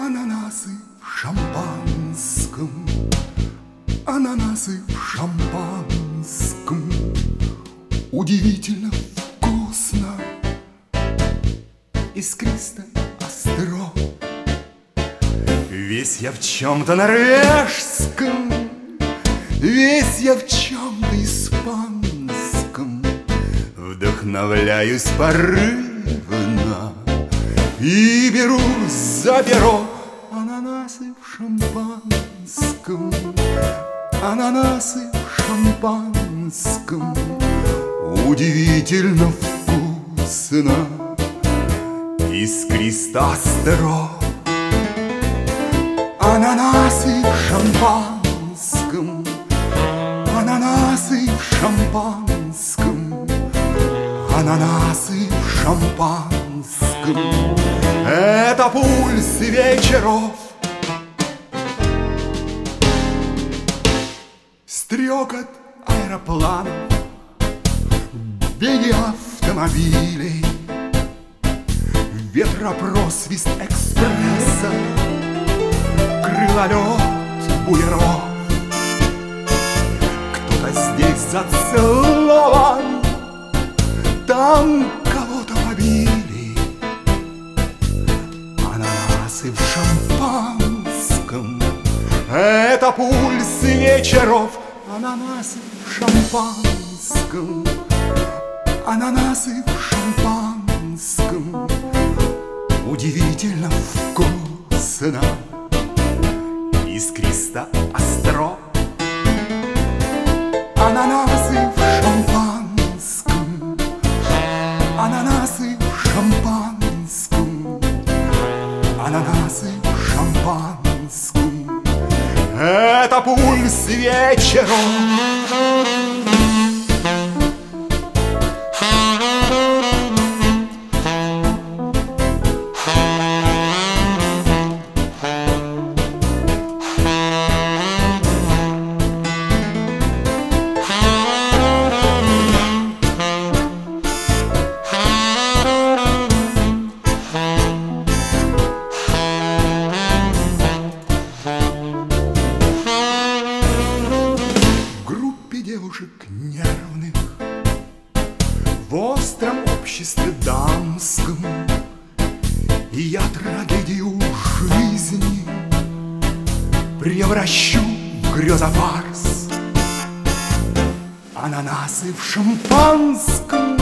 Ананасы в шампанском, ананасы в шампанском. Удивительно вкусно, искристо, остро. Весь я в чем-то норвежском, весь я в чем-то испанском. Вдохновляюсь порывно и беру за перо ананасы в шампанском, ананасы в шампанском. Удивительно вкусно, искристо, остро. Ананасы в шампанском, ананасы в шампанском, ананасы в шампанском. Это пульс вечеров, стрекот аэропланов, беги автомобилей, ветропросвист экспресса, крылолет буеров. Кто-то здесь зацелован, там кого-то побили. Ананасы в шампанском, это пульс вечеров. Ананасы в шампанском, ананасы в шампанском. Удивительно вкусно, искристо, остро. Ананасы в шампанском, ананасы в шампанском, ананасы в шампанском. Это пульс вечером. Девушек нервных в остром обществе дамском, и я трагедию жизни превращу в грезофарс. Ананасы в шампанском,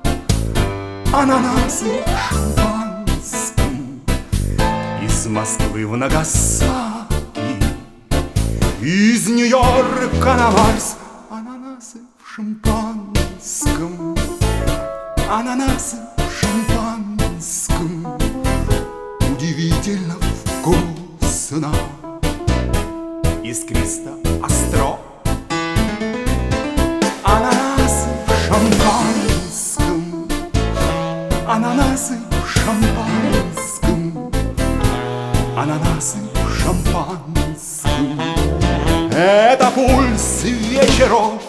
ананасы в шампанском. Из Москвы в Нагасаки, из Нью-Йорка на Марс. Ананасы в шампанском, ананасы в шампанском. Удивительно вкусно, искристо, остро. Ананасы в шампанском, ананасы в шампанском, ананасы в шампанском. Это пульс вечеров.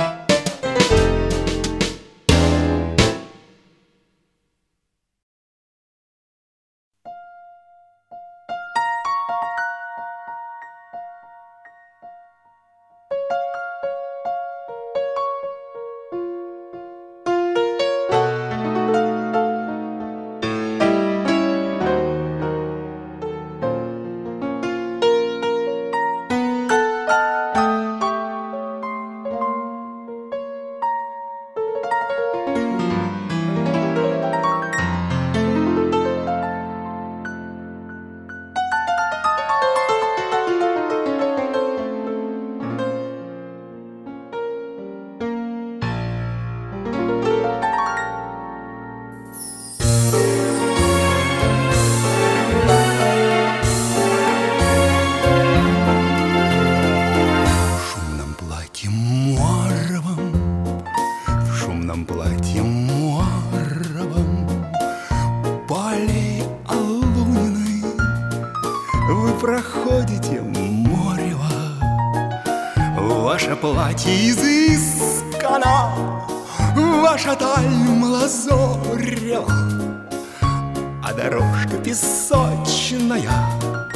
Проходите морево, ваше платье изыскано, ваша таль лазорева, а дорожка песочная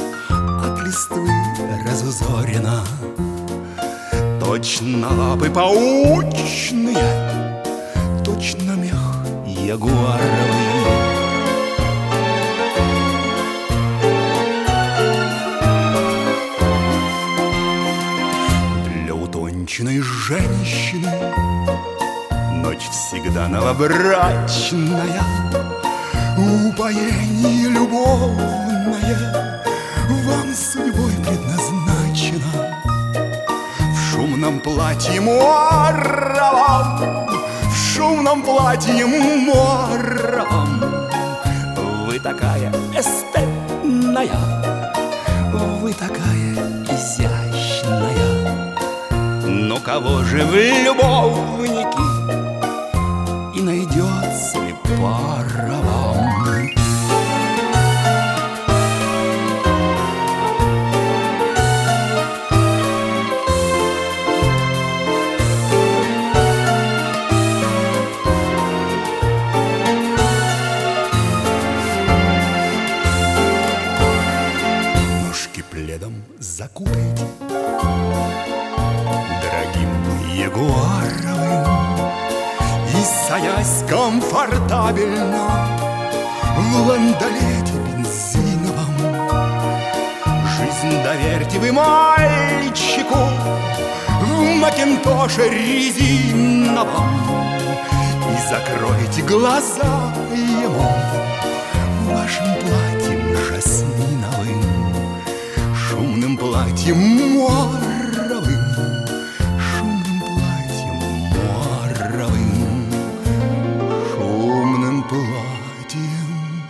листвы разузорена. Точно лапы паучные, точно мех ягуаровый. Для утонченной женщины ночь всегда новобрачная, упоение любовное вам судьбой предназначено. В шумном платье моровом, в шумном платье моровом вы такая эстетная, вы такая изящная. Но кого же в любовники и найдется ли пара вам? Ножки пледом закутайте дорогим ягуаровым, и, садясь комфортабельно в ландолете бензиновом, жизнь доверьте вы мальчику в макинтоше резиновом и закройте глаза ему вашим платьем жасминовым, шумным платьем моровым, шумным платьем моровым, шумным платьем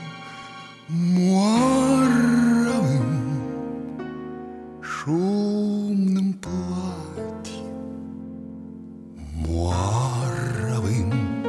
моровым, шумным платьем моровым.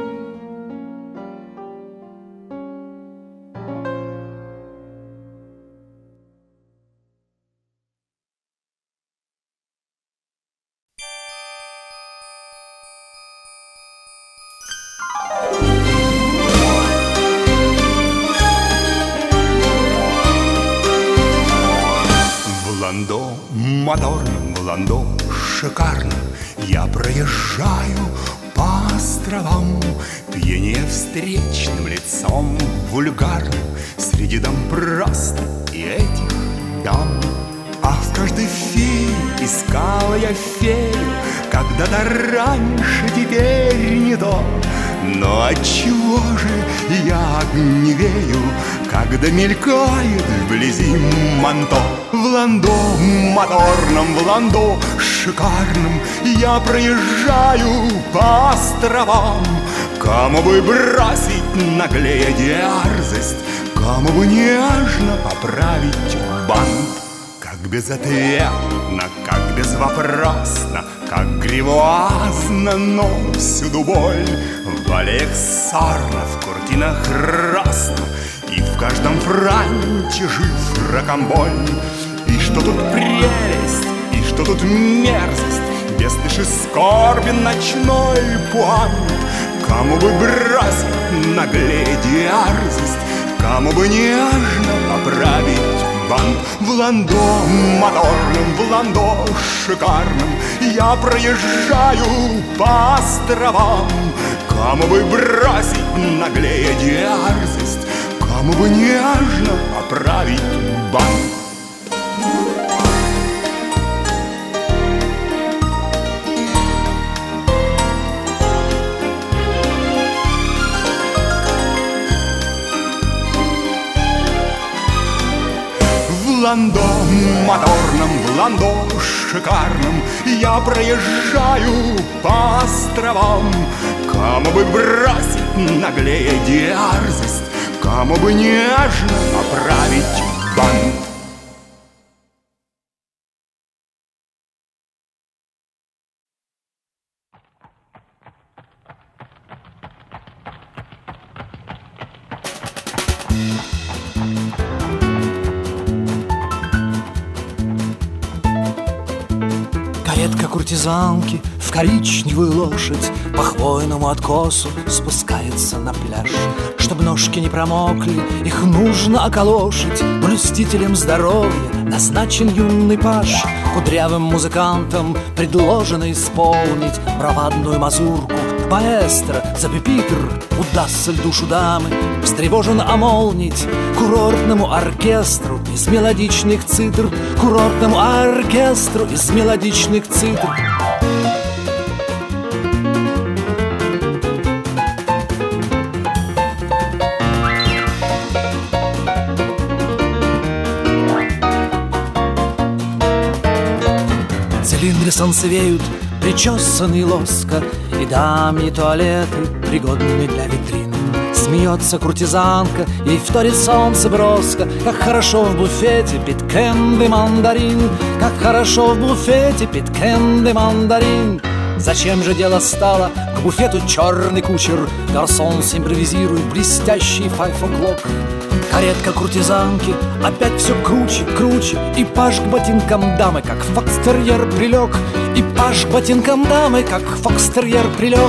В ландо моторном, в ландо шикарном я проезжаю по островам, пьянее встречным лицом вульгарным среди дам просто и этих дам. А в каждой фее искала я фею, когда-то раньше, теперь не то. Но отчего же я огневею, когда мелькает вблизи манто? В ландо моторном, в ландо шикарном я проезжаю по островам. Кому бы бросить наглее дерзость, кому бы нежно поправить бант. Как безответно, как безвопросно, как гривуазно, но всюду боль. В аллеях сорно, в куртинах красно, и в каждом франте жив ракомболь. И что тут прелесть, и что тут мерзость, бесстыж и скорбен ночной пуант. Кому бы бросить наглее дерзость, кому бы нежно поправить бант. В ландо моторном, в ландо шикарном я проезжаю по островам. Кому бы бросить наглее дерзость, кому бы нежно поправить бант. В ландо моторном, в ландо шикарном я проезжаю по островам. Кому бы бросить наглее дерзость, кому бы нежно поправить бант. Каретка куртизанки в коричневую лошадь по хвойному откосу спускается на пляж. Чтоб ножки не промокли, их нужно околошить. Блюстителем здоровья назначен юный паж. Кудрявым музыкантам предложено исполнить бравадную мазурку. Маэстро за пюпитр, удастся ли душу дамы встревожен омолнить курортному оркестру из мелодичных цитр, курортному оркестру из мелодичных цитр. Цилиндры солнцевеют, причесанные лоска, и дамьи туалеты пригодны для витрин. Смеется куртизанка, ей вторит солнце броско. Как хорошо в буфете пит кэнди мандарин, как хорошо в буфете пит кэнди мандарин. Зачем же дело стало к буфету черный кучер? Гарсон симпровизирует блестящий 5 o'clock. Каретка куртизанки опять все круче, круче. И паж к ботинкам дамы, как фокстерьер, прилег. И паж к ботинкам дамы, как фокстерьер, прилег.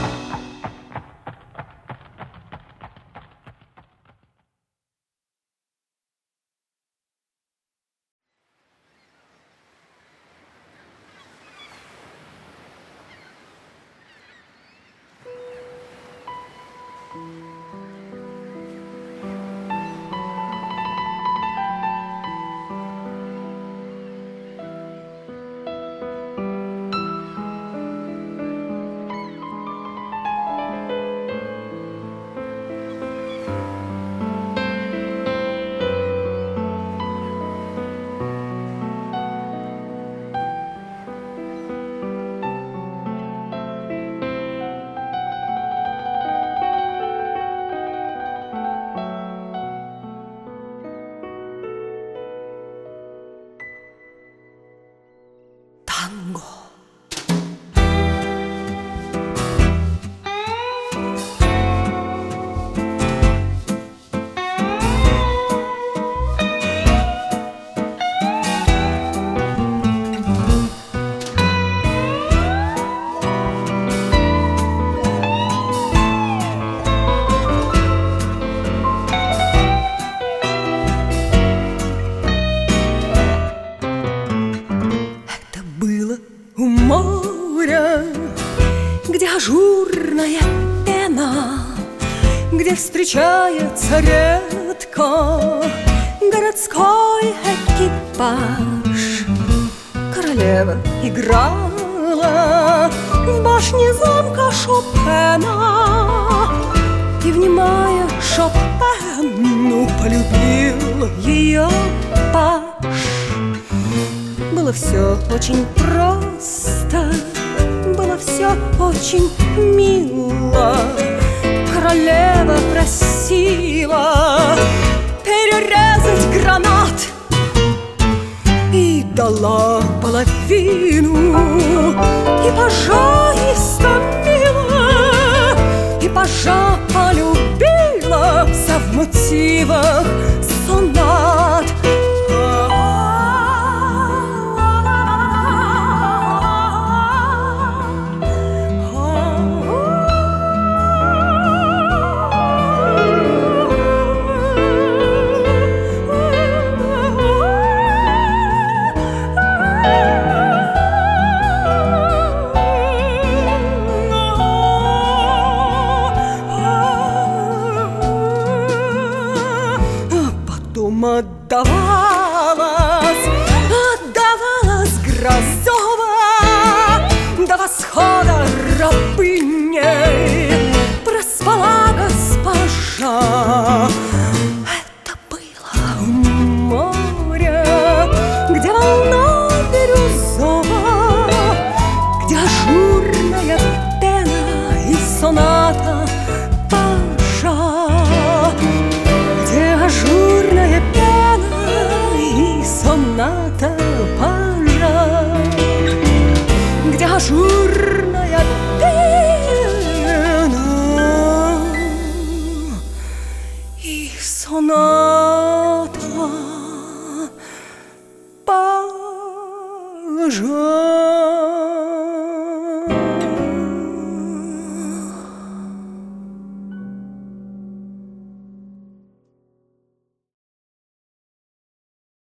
Ажурная пена, где встречается редко городской экипаж. Королева играла в башне замка Шопена, и, внимая Шопену, полюбил ее паж. Было все очень просто, было все очень мило. Королева просила перерезать гранат и дала половину. И пажа истомила, и пажа полюбила, вся в мотивах сонат. Отдавалась Грозова до восхода рабыней, проспала госпожа. Это было море, где волна бирюзова, где ажурная пена и соната пажа, где ажурная пена и соната пажа, где ажурная пена и соната пажа.